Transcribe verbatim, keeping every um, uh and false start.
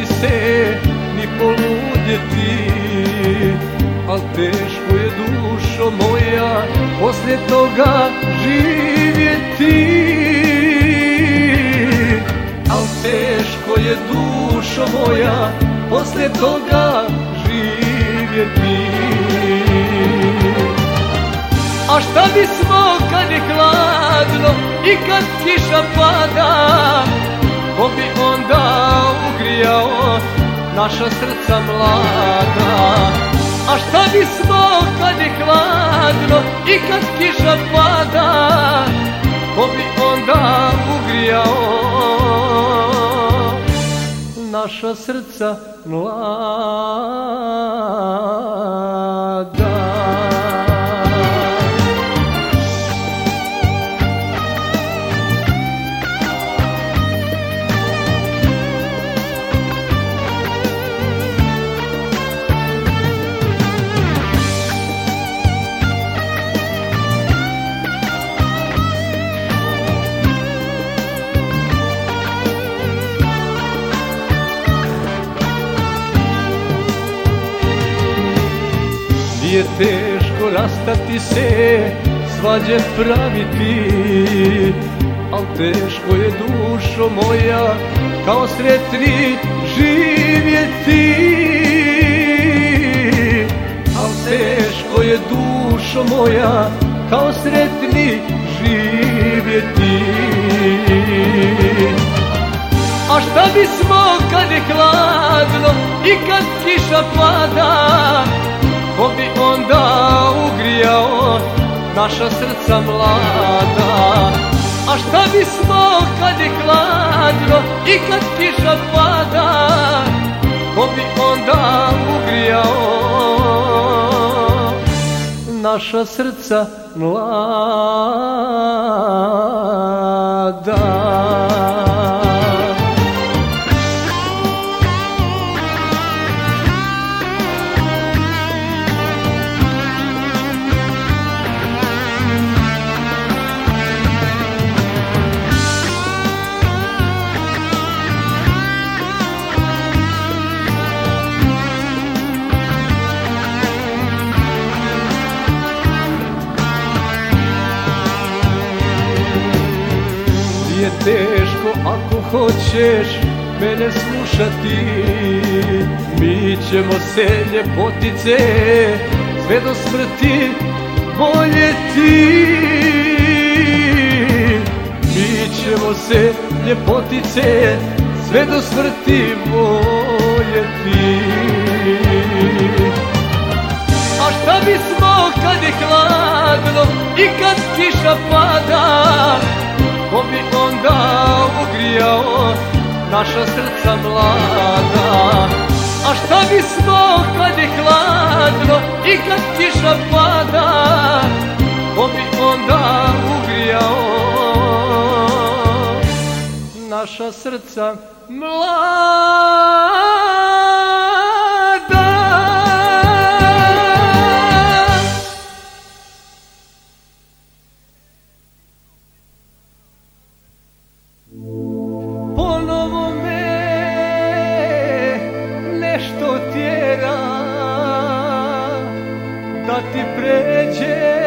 se ni poludjeti, al teško je dušo moja poslije toga živjeti. Al teško je dušo moja poslije toga živjeti. A šta bismo kad je hladno i kad kiša pada, ko bi onda ugrijao naša srca mlada? A šta bismo kad je hladno i kad kiša pada, ko bi onda ugrijao naša srca mlada? Nije teško rastati se, svađe praviti, al teško je dušo moja kao sretni živjeti. Al teško je dušo moja kao sretni živjeti. A šta bismo kad je hladno i kad kiša pada, ko bi onda ugrijao naša srca mlada? A šta bismo kad je hladno i kad kiša pada, ko bi onda ugrijao naša srca mlada? Nije teško ako hoćeš mene slušati, mi ćemo se ljepotice sve do smrti voljeti. Mi ćemo se ljepotice sve do smrti voljeti. A šta bismo kad je hladno i kad kiša pada, ko bi onda ugrijao naša srca mlada? A šta bismo kad je hladno i kad kiša pada, ko bi onda ugrijao naša srca mlada? Ponovo me nešto tjera da ti pređe